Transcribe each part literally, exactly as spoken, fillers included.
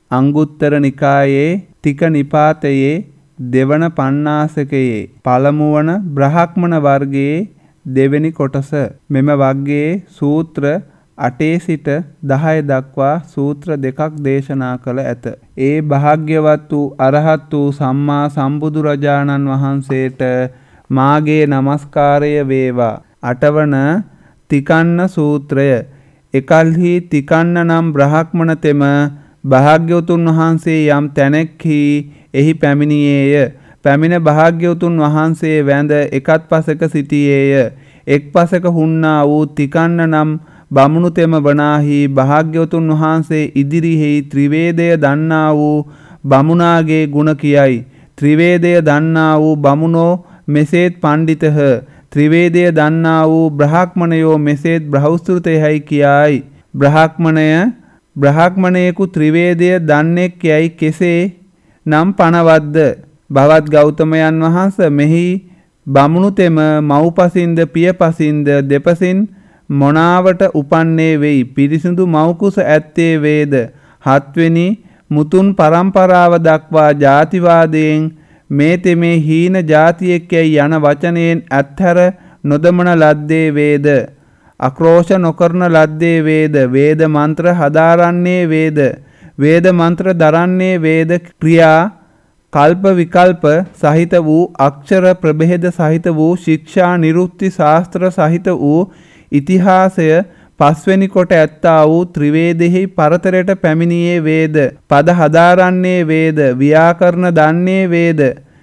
අංගුත්තර නිකායේ තික නිපාතයේ දෙවන පඤ්ඤාසකයේ පළමුවන බ්‍රාහ්මණ වර්ගයේ දෙවෙනි කොටස. මෙම වර්ගයේ සූත්‍ර අටේ සිට දහය දක්වා සූත්‍ර දෙකක් දේශනා කළ ඇත. ඒ භාග්‍යවත් වූ අරහත් වූ සම්මා සම්බුදුරජාණන් වහන්සේට මාගේ නමස්කාරය වේවා. අටවන තිකන්න සූත්‍රය. එකල්හි තිකන්න නම් බ්‍රාහ්මණ තෙම භාග්‍යවතුන් වහන්සේ යම් තැනෙක්හි එහි පැමිණියේය. පැමිණ භාග්‍යවතුන් වහන්සේ වැඳ එකත් පසක සිටියේය. එක් පසක හුන්නා වූ තිකන්න නම් බමුණු තෙම වනාහි භාග්‍යවතුන් වහන්සේ ඉදිරිෙහි ත්‍රිවේදය දන්නා වූ බමුණාගේ ගුණ කියයි. ත්‍රිවේදය දන්නා වූ බමුණෝ මෙසේත් පණ්ඩිතහ. ත්‍රිවේදය දන්නා වූ බ්‍රාහ්මණයෝ මෙසේත් බ්‍රහස්තුතයයි කියයි. බ්‍රාහ්මණය බ්‍රාහ්මණයෙකු ත්‍රිවේදය දන්නෙක් යයි කෙසේ නම් පනවද්ද? භවත් ගෞතමයන් වහන්ස මෙහි බමුණු තෙම මව්පසින්ද පියපසින්ද දෙපසින් මොනාවට උපන්නේ වෙයි. පිරිසිදු මව්කුස ඇත්තේ වේද. හත්වෙනි මුතුන් පරම්පරාව දක්වා ජාතිවාදයෙන් මේ තෙමේ හීන ජාතියෙක් යයි යන වචනයෙන් අත්හැර නොදමන ලද්දේ වේද. අක්‍රෝෂ නොකරන ලද්දේ වේද. වේද මන්ත්‍ර හදාරන්නේ වේද. වේද මන්ත්‍ර දරන්නේ වේද. ක්‍රියා කල්ප විකල්ප සහිත වූ අක්ෂර ප්‍රභේද සහිත වූ ශික්ෂා නිරුක්ති ශාස්ත්‍ර සහිත වූ ඉතිහාසය පස්වෙනි කොට ඇත්තා වූ ත්‍රිවේදෙහි පරතරයට පැමිණියේ වේද. පද හදාරන්නේ වේද. ව්‍යාකරණ දන්නේ වේද.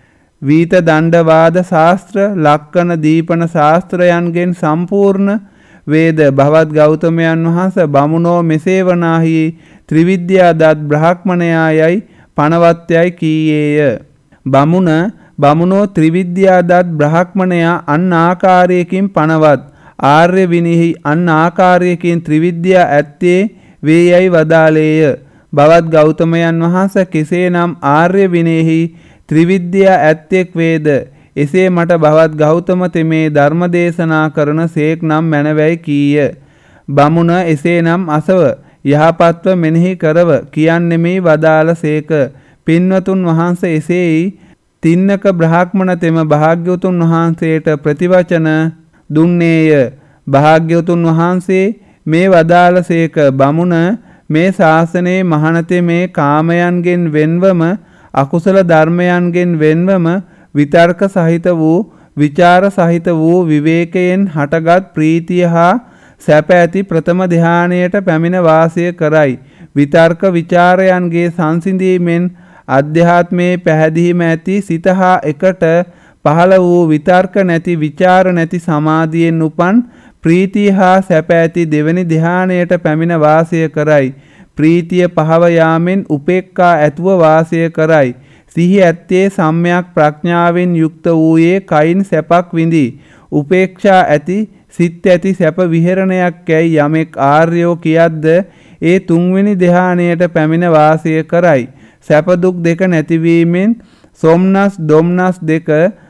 වීත දණ්ඩවාද ශාස්ත්‍ර ලක්කන දීපන ශාස්ත්‍රයන්ගෙන් සම්පූර්ණ වේද. භවත් ගෞතමයන් වහන්ස බමුණෝ මෙසේ වනාහි ත්‍රිවිද්‍යා දත් බ්‍රාහ්මණයා යයි පනවත්යයි කීයේය. බමුණ බමුණෝ ත්‍රිවිද්‍යා දත් බ්‍රාහ්මණයා අන් ආකාරයකින් පනවත්. ආර්ය විනෙහි අන් ආකාරයකින් ත්‍රිවිද්‍යා ඇත්තේ වේ යයි වදාළේය. භවත් ගෞතමයන් වහන්ස කෙසේනම් ආර්ය විනෙහි ත්‍රිවිද්‍යා ඇත්තෙක් වේද? එසේ මට භවත් ගෞතම තෙමේ ධර්ම දේශනා කරන සේක් නම් මැනවැයි කීය. බමුණ එසේනම් අසව යහපත්ව මෙනෙහි කරව කියන්නෙමි වදාළ සේක. පින්වතුන් වහන්ස එසේයි තින්නක බ්‍රාහ්මණ තෙම භාග්‍යවතුන් වහන්සේට ප්‍රතිවචන දුන්නේය. භාග්‍යවතුන් වහන්සේ මේ වදාළ සේක. බමුණ මේ ශාසනයේ මහණතේ මේ කාමයන්ගෙන් වෙන්වම අකුසල ධර්මයන්ගෙන් වෙන්වම විතර්ක සහිත වූ විචාර සහිත වූ විවේකයෙන් හටගත් ප්‍රීතිය හා සැප ඇති ප්‍රථම ධානයට පැමිණ වාසය කරයි. විතර්ක විචාරයන්ගේ සංසිඳීමෙන් අධ්‍යාත්මයේ පැහැදීම ඇති සිත හා එකට පහළ වූ විතර්ක නැති විචාර නැති සමාධියෙන් උපන් ප්‍රීතිය හා සැප ඇති දෙවැනි ධානයට පැමිණ වාසය කරයි. ප්‍රීතිය පහව යාමෙන් උපේක්ඛා ඇතුව වාසය කරයි. සිහි ඇත්තේ සම්‍යක් ප්‍රඥාවෙන් යුක්ත වූයේ කයින් සැපක් විඳි. උපේක්ෂා ඇති සිත් ඇති සැප විහරණයක් යැයි යමෙක් ආර්යෝ කියද්ද ඒ තුන්වෙනි ධානයට පැමිණ වාසය කරයි. සැප දුක් දෙක නැතිවීමෙන් සොම්නස් දොම්නස් දෙක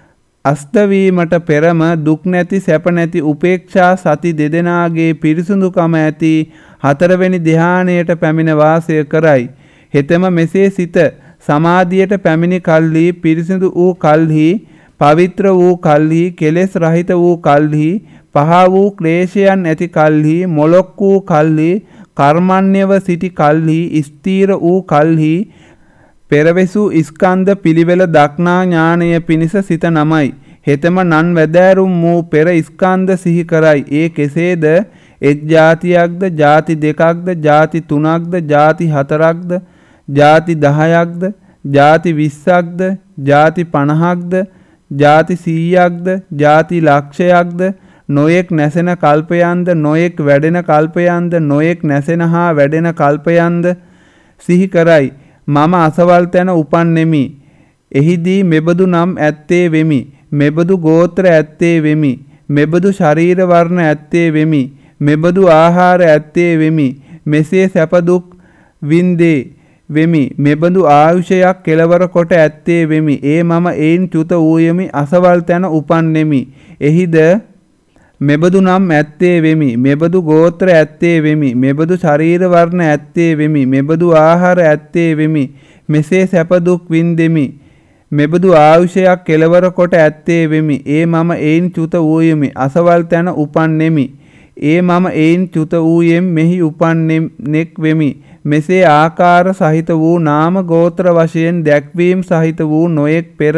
අස්තවීමට පෙරම දුක් නැති සැප නැති උපේක්ෂා සති දෙදෙනාගේ පිරිසුදුකම ඇති හතරවෙනි ධානයට පැමිණ වාසය කරයි. හෙතෙම මෙසේ සිත සමාධියට පැමිණි කල්හි පිරිසිදු වූ කල්හි පවිත්‍ර වූ කල්හි කෙලෙස් රහිත වූ කල්හි පහ වූ ක්ලේශයන් ඇති කල්හි මොලොක් වූ කල්හි කර්මණ්‍යව සිටි කල්හි ස්ථීර වූ කල්හි පෙරවෙසු ස්කන්ධ පිළිවෙල දක්නා ඥානය පිණිස සිත නමයි. හෙතෙම නන් වැදෑරුම් වූ පෙර ස්කන්ධ සිහි කරයි. ඒ කෙසේද? එක් ජාතියක්ද ජාති දෙකක්ද ජාති තුනක්ද ජාති හතරක්ද ජාති දහයක්ද ජාති විස්සක්ද ජාති පනහක්ද ජාති සීයක්ද ජාති ලක්ෂයක්ද නොයෙක් නැසෙන කල්පයන්ද නොයෙක් වැඩෙන කල්පයන්ද නොයෙක් නැසෙන හා වැඩෙන කල්පයන්ද සිහි කරයි. මම අසවල් තැන උපන්නෙමි. එහිදී මෙබඳු නම් ඇත්තේ වෙමි. මෙබඳු ගෝත්‍ර ඇත්තේ වෙමි. මෙබඳු ශරීර වර්ණ ඇත්තේ වෙමි. මෙබඳු ආහාර ඇත්තේ වෙමි. මෙසේ සැප දුක් වින්දේ වෙමි. මෙබඳු ආයුෂයක් කෙලවර කොට ඇත්තේ වෙමි. ඒ මම එයින් චුත වූයෙමි. අසවල් තැන උපන්නෙමි. එහිද මෙබඳු නම් ඇත්තේ වෙමි. මෙබඳු ගෝත්‍ර ඇත්තේ වෙමි. මෙබඳු ශරීර වර්ණ ඇත්තේ වෙමි. මෙබඳු ආහාර ඇත්තේ වෙමි. මෙසේ සැප දුක් විඳෙමි. මෙබඳු ආයුෂයක් කෙලවර කොට ඇත්තේ වෙමි. ඒ මම එයින් චුත වූයෙමි. අසවල් තැන උපන්නෙමි. ඒ මම එයින් චුත වූයෙම් මෙහි උපන්නෙක් වෙමි. මෙසේ ආකාර සහිත වූ නාම ගෝත්‍ර වශයෙන් දැක්වීම සහිත වූ නොයෙක් පෙර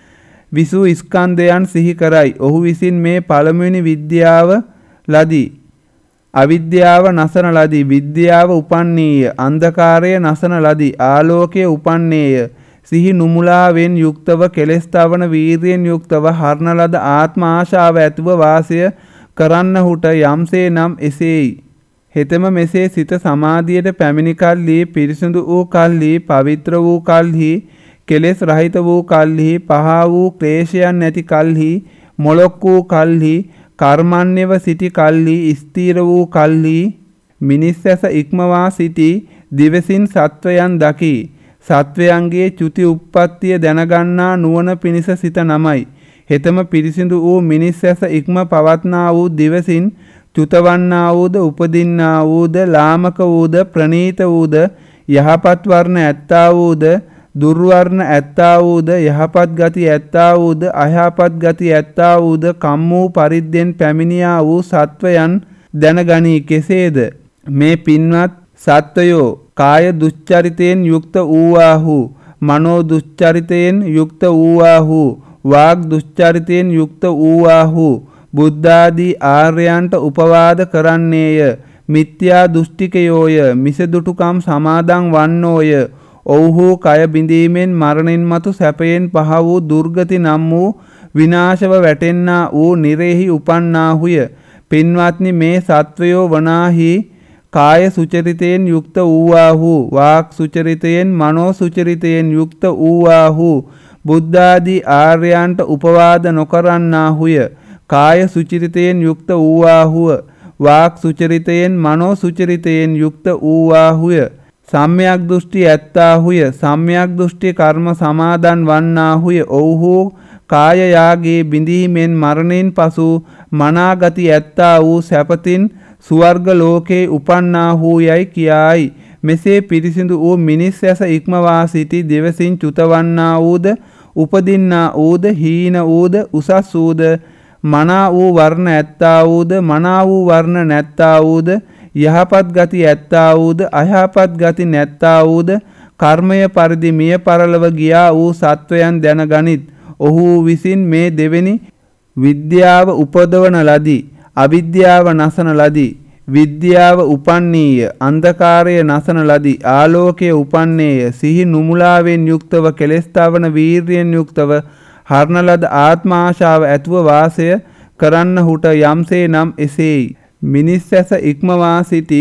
විසු ස්කන්ධයන් සිහි කරයි. ඔහු විසින් මේ පළමුවෙනි විද්‍යාව ලදී. අවිද්‍යාව නසන ලදී. විද්‍යාව උපන්නේය. අන්ධකාරය නසන ලදී. ආලෝකය උපන්නේය. සිහි නුමුලාවෙන් යුක්තව කෙලෙස් තවන වීර්යෙන් යුක්තව හරන ලද ආත්ම ආශාව ඇතුව වාසය කරන්නහුට යම්සේ නම් එසේයි. හෙතෙම මෙසේ සිත සමාධියට පැමිණි කල්හි පිරිසිදු වූ කල්හි පවිත්‍ර වූ කල්හි කෙලෙස් රහිත වූ කල්හි පහ වූ ක්ලේශයන් නැති කල්හි මොලොක් වූ කල්හි කර්මන්නේව සිටි කල්හි ස්ථීර වූ කල්හි මිනිස් ඇස ඉක්මවා සිටි දිවසින් සත්වයන් දකි. සත්වයන්ගේ චුති උප්පත්තිය දැනගන්නා නුවණ පිණිස සිත නමයි. හෙතම පිරිසිදු වූ මිනිස් ඇස ඉක්ම පවත්නා වූ දිවසින් චුතවන්නා වූද උපදින්නා වූද ලාමක වූද ප්‍රනීත වූද යහපත් වර්ණ ඇත්තා වූද දුර්වර්ණ ඇත්තා වූද යහපත් ගති ඇත්තා වූද අයහපත් ගති ඇත්තා වූද කම් වූ පරිද්දෙන් පැමිණියා වූ සත්වයන් දැනගනී. කෙසේද? මේ පින්වත් සත්වයෝ කාය දුච්චරිතයෙන් යුක්ත වූවාහු, මනෝ දුච්චරිතයෙන් යුක්ත වූවාහු, වාග් දුච්චරිතයෙන් යුක්ත වූවාහු, බුද්ධාදී ආර්යයන්ට උපවාද කරන්නේය. මිත්‍යා දෘෂ්ටිකයෝය. මිසදුටුකම් සමාදන් වන්නෝය. ඔව්හු කය බිඳීමෙන් මරණින් මතු සැපයෙන් පහ වූ දුර්ගති නම් වූ විනාශව වැටෙන්නා වූ නිරෙහි උපන්නාහුය. පින්වත්නි, මේ සත්වයෝ වනාහි කාය සුචරිතයෙන් යුක්ත වූවාහු, වාක් සුචරිතයෙන් මනෝ සුචරිතයෙන් යුක්ත වූවාහු, බුද්ධාදී ආර්යයන්ට උපවාද නොකරන්නාහුය. කාය සුචරිතයෙන් යුක්ත වූවාහුව, වාක් සුචරිතයෙන් මනෝ සුචරිතයෙන් යුක්ත වූවාහුය. සම්‍යක් දෘෂ්ටි ඇත්තාහුය. සම්‍යක් දෘෂ්ටි කර්ම සමාදන් වන්නාහුය. ඔව්හු කාය යාගේ බිඳීමෙන් මරණින් පසු මනාගති ඇත්තා වූ සැපතින් ස්වර්ග ලෝකේ උපන්නාහු යයි කියායි. මෙසේ පිරිසිදු වූ මිනිස් ඇස ඉක්මවා සිටි දෙවසින් චුතවන්නා වූද උපදින්නා වූද හීන වූද උසස් වූද මනා වූ වර්ණ ඇත්තා වූද මනා වූ වර්ණ නැත්තා වූද යහපත් ගති ඇත්තා වූද අයහපත් ගති නැත්තා වූද කර්මය පරිදි මිය පරලව ගියා වූ සත්වයන් දැනගනිත්. ඔහු විසින් මේ දෙවෙනි විද්‍යාව උපදවන ලදී. අවිද්‍යාව නසන ලදී. විද්‍යාව උපන්නීය. අන්ධකාරය නසන ලදී. ආලෝකය උපන්නේය. සිහි නුමුලාවෙන් යුක්තව කෙලෙස් තවන වීර්යෙන් යුක්තව හරන ලද ආත්ම ආශාව ඇතුව වාසය කරන්නහුට යම්සේ නම් එසේයි. මිනිස් ඇස ඉක්මවා සිටි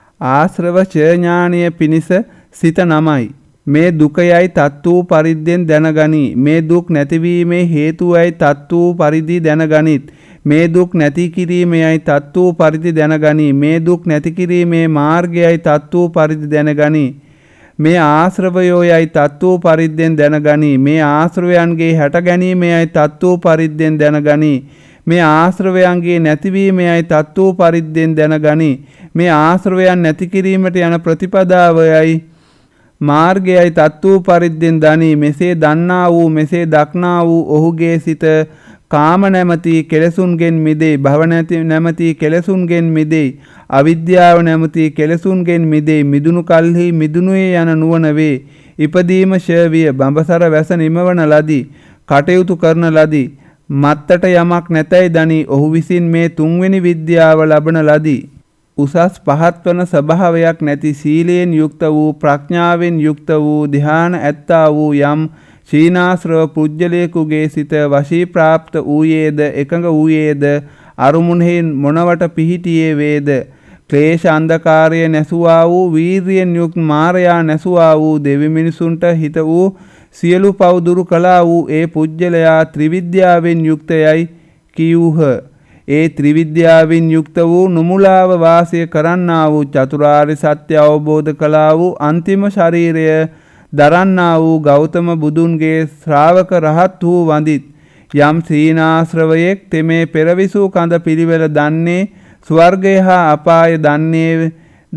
ආශ්‍රව ඥානීය පිනිස සිත නමයි. මේ දුකයයි තත් වූ පරිද්දෙන් දැනගනී. මේ දුක් නැතිවීමේ හේතුවයි තත් වූ පරිදි දැනගනිත්. මේ දුක් නැති කිරීමේයි තත් වූ පරිදි දැනගනී. මේ දුක් නැති කිරීමේ මාර්ගයයි තත් වූ පරිදි දැනගනී. මේ ආශ්‍රවයෝයයි තත් වූ පරිද්දෙන් දැනගනී. මේ ආශ්‍රවයන්ගේ හැට ගැනීමේයි තත් වූ පරිද්දෙන් දැනගනී. මේ ආශ්‍රවයන්ගේ නැතිවීමේයි තත් වූ පරිද්දෙන් දැනගනී. මේ ආශ්‍රවයන් නැති කිරීමට යන ප්‍රතිපදාවයයි මාර්ගයයි තත් වූ පරිද්දෙන් දනී. මෙසේ දන්නා වූ මෙසේ දක්නා වූ ඔහුගේ සිත කාම නැමැති කෙලෙසුන්ගෙන් මිදෙයි. භව නැති නැමැති කෙලෙසුන්ගෙන් මිදෙයි. අවිද්‍යාව නැමැති කෙලෙසුන්ගෙන් මිදෙයි. මිදුණු කල්හි මිදුණුවේ යන නුවණ වේ. ඉපදීම ශේවිය බඹසර වැස නිමවන ලදී. කටයුතු කරන ලදී. මත්තට යමක් නැතයි දනී. ඔහු විසින් මේ තුන්වෙනි විද්‍යාව ලබන ලදී. උසස් පහත් වන ස්වභාවයක් නැති සීලයෙන් යුක්ත වූ ප්‍රඥාවෙන් යුක්ත වූ ධ්‍යාන ඇත්තා වූ යම් ශීනාශ්‍රව පුජ්‍යලේකුගේ සිත වශී ප්‍රාප්ත වූයේද එකඟ වූයේද අරුමුණෙහි මොනවට පිහිටියේ වේද. ක්ලේශ අන්ධකාරය නැසුවා වූ වීර්යෙන් යුක්ත මාරයා නැසුවා වූ දෙවි මිනිසුන්ට හිත වූ සියලු පව් දුරු කළා වූ ඒ පුජ්‍යලයා ත්‍රිවිද්‍යාවෙන් යුක්තයයි කියූහ. ඒ ත්‍රිවිද්‍යාවෙන් යුක්ත වූ නුමුලාව වාසය කරන්නා වූ චතුරාර්ය සත්‍ය අවබෝධ කළා වූ අන්තිම ශරීරය දරන්නා වූ ගෞතම බුදුන්ගේ ශ්‍රාවක රහත් වූ වඳිත්. යම් සීනාශ්‍රවයෙක් තෙමේ පෙරවිසූ කඳ පිළිවෙල දන්නේ ස්වර්ගය හා අපාය දන්නේද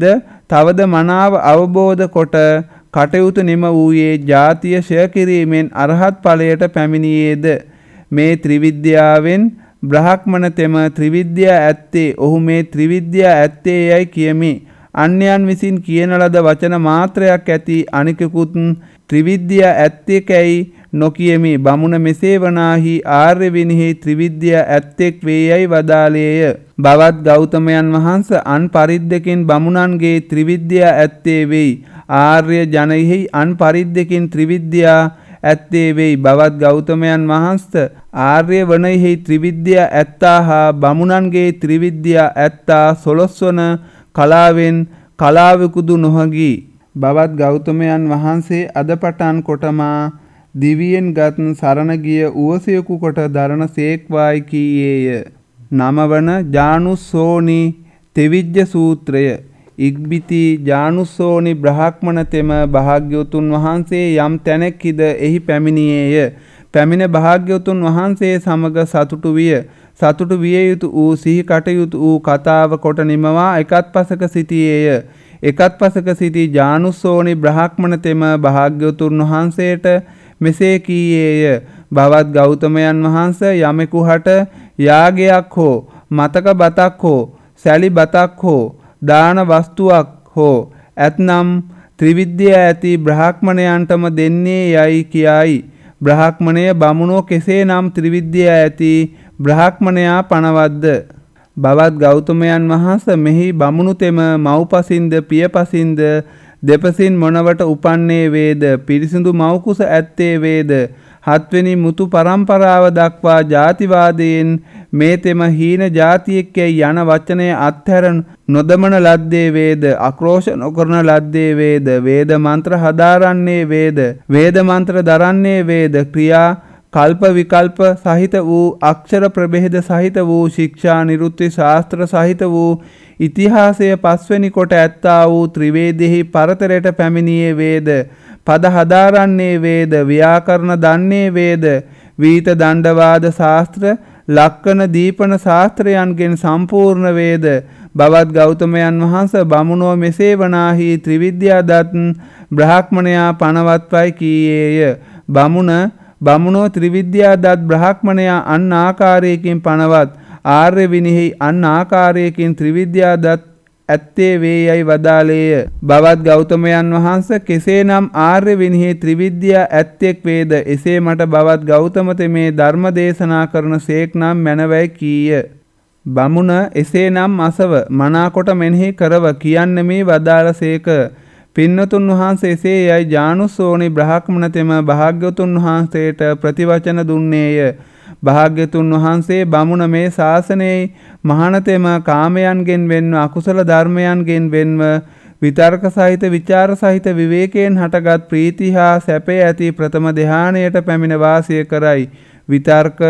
තවද මනාව අවබෝධ කොට කටයුතු නිම වූයේ ජාතිය ෂය කිරීමෙන් අරහත් ඵලයට පැමිණියේද මේ ත්‍රිවිද්‍යාවෙන් බ්‍රහ්මණ තෙම ත්‍රිවිද්‍යා ඇත්තේ ඔහු මේ ත්‍රිවිද්‍යා ඇත්තේ යයි කියමි. අන්‍යයන් විසින් කියන ලද වචන මාත්‍රයක් ඇති අනිකකුත් ත්‍රිවිද්‍යා ඇත්තේකැයි නොකියමි. බමුණ මෙසේ වනාහි ආර්ය විනහි ත්‍රිවිද්‍යා ඇත්තෙක් වේයයි වදාළේය. බවත් ගෞතමයන් වහන්ස අන් පරිද්දකින් බමුණන්ගේ ත්‍රිවිද්‍යා ඇත්තේ වෙයි. ආර්ය ජනෙහි අන් පරිද්දකින් ත්‍රිවිද්‍යා ඇත්තේ වෙයි. බවත් ගෞතමයන් වහන්ස ආර්ය වනෙහි ත්‍රිවිද්‍යා ඇත්තා හා බමුණන්ගේ ත්‍රිවිද්‍යා ඇත්තා සොළොස්වන කලාවෙන් කලාවකුදු නොහගී. බවත් ගෞතමයන් වහන්සේ අද පටන් කොටමා දිවියෙන් ගත් සරණ ගිය උවසයකු කොට දරණ සේක්වායි කීයේය. නමවන ජානුස්සෝනි තෙවිජ්ජ සූත්‍රය. ඉක්බිති ජානුස්සෝනි බ්‍රහ්මණ තෙම භාග්‍යවතුන් වහන්සේ යම් තැනෙක්හිද එහි පැමිණියේය. පැමිණ භාග්‍යවතුන් වහන්සේ සමග සතුටු විය. සතුටු විය යුතු වූ සිහි කටයුතු වූ කතාව කොට නිමවා එකත් පසක සිටියේය. එකත් පසක සිටි ජානුස්සෝනි බ්‍රහ්මණ තෙම භාග්‍යවතුන් වහන්සේට මෙසේ කීයේය. බවත් ගෞතමයන් වහන්ස යමෙකු හට යාගයක් හෝ මතක බතක් හෝ සැලි බතක් හෝ දාන වස්තුවක් හෝ ඇතනම් ත්‍රිවිද්‍යා ඇති බ්‍රහ්මණයන්ටම දෙන්නේ යයි කියයි. බ්‍රහ්මණය බමුණෝ කෙසේ නම් ත්‍රිවිද්‍යා ඇති බ්‍රහ්මණයා පනවද්ද. බවත් ගෞතමයන් වහන්ස මෙහි බමුණු තෙම මව්පසින්ද පියපසින්ද දෙපසින් මොනවට උපන්නේ වේද පිරිසිදු මව්කුස ඇත්තේ වේද හත්වෙනි මුතු පරම්පරාව දක්වා ජාතිවාදයෙන් මේ තෙම හීන ජාතියෙක්කැයි යන වචනය අත්හැර නොදමන ලද්දේ වේද අක්‍රෝෂ නොකරන ලද්දේ වේද වේද මන්ත්‍ර හදාරන්නේ වේද වේද මන්ත්‍ර දරන්නේ වේද ක්‍රියා කල්ප විකල්ප සහිත වූ අක්ෂර ප්‍රභේද සහිත වූ ශික්ෂා නිරුත්ති ශාස්ත්‍ර සහිත වූ ඉතිහාසය පස්වෙනි කොට ඇත්තා වූ ත්‍රිවේදෙහි පරතරයට පැමිණියේ වේද පද හදාරන්නේ වේද ව්‍යාකරණ දන්නේ වේද වීත දණ්ඩවාද ශාස්ත්‍ර ලක්කන දීපන ශාස්ත්‍රයන්ගෙන් සම්පූර්ණ වේද. බවත් ගෞතමයන් වහන්ස බමුණෝ මෙසේ වනාහි ත්‍රිවිද්‍යා දත් බ්‍රහ්මණයා පනවත්වයි කීයේය. බමුණ බමුණෝ ත්‍රිවිද්‍යා දත් බ්‍රහ්මණයා අන් ආකාරයකින් පනවත් ආර්ය විනෙහි අන් ආකාරයකින් ත්‍රිවිද්‍යා දත් ඇත්තේ වේයයි වදාළේය. බවත් ගෞතමයන් වහන්ස කෙසේනම් ආර්ය විනෙහි ත්‍රිවිද්‍යා ඇත්තෙක් වේද එසේ මට බවත් ගෞතම තෙමේ ධර්ම දේශනා කරන සේක් නම් මැනවයි කීය. බමුණ එසේනම් අසව මනාකොට මෙනෙහි කරව කියන්න මේ වදාළ සේක. පින්නතුන් වහන්සේ එසේ යයි ජානුස්සෝනි බ්‍රහ්මණ තෙම භාග්‍යවතුන් වහන්සේට ප්‍රතිවචන දුන්නේය. භාග්‍යතුන් වහන්සේ බමුණ මේ ශාසනයේ මහානතෙම කාමයන්ගෙන් වෙන්ව අකුසල ධර්මයන්ගෙන් වෙන්ව විතර්ක සහිත විචාර සහිත විවේකයෙන් හටගත් ප්‍රීති හා සැපේ ඇති ප්‍රථම ධානයට පැමිණ වාසය කරයි. විතර්ක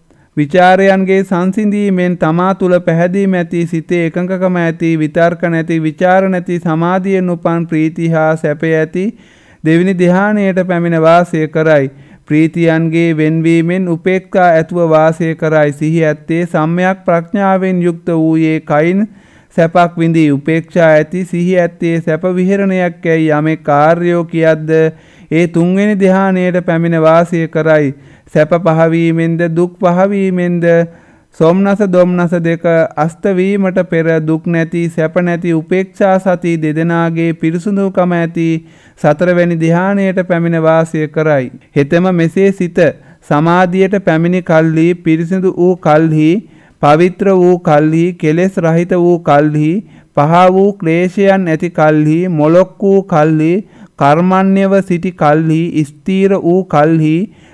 විචාරයන්ගේ සංසිඳීමෙන් තමා තුළ පැහැදීම ඇති සිතේ එකඟකම ඇති විතර්ක නැති විචාර නැති සමාධියෙන් උපන් ප්‍රීති හා සැපේ ඇති දෙවිනි ධානයට පැමිණ වාසය කරයි. ප්‍රීතියන්ගේ වෙන්වීමෙන් උපේක්ඛා ඇතුව වාසය කරයි. සිහි ඇත්තේ සම්‍යක් ප්‍රඥාවෙන් යුක්ත වූයේ කයින් සැපක් විඳී උපේක්ෂා ඇති සිහි ඇත්තේ සැප විහරණයක් ඇයි යමෙක් කාර්යෝ කියද්ද ඒ තුන්වෙනි ධානයට පැමිණ වාසය කරයි. සැප පහවීමෙන්ද දුක් පහවීමෙන්ද සොම්නස දොම්නස දෙක අස්ත වීමට පෙර දුක් නැති සැප නැති උපේක්ෂා සති දෙදෙනාගේ පිරිසුදුකම ඇති සතරවැනි ධානයට පැමිණ වාසය කරයි. හෙතෙම මෙසේ සිත සමාධියට පැමිණි කල්හි පිරිසිදු වූ කල්හි පවිත්‍ර වූ කල්හි කෙලෙස් රහිත වූ කල්හි පහ වූ ක්ලේශයන් ඇති කල්හි මොලොක් වූ කල්හි කර්මණ්‍යව සිටි කල්හි ස්ථීර වූ කල්හි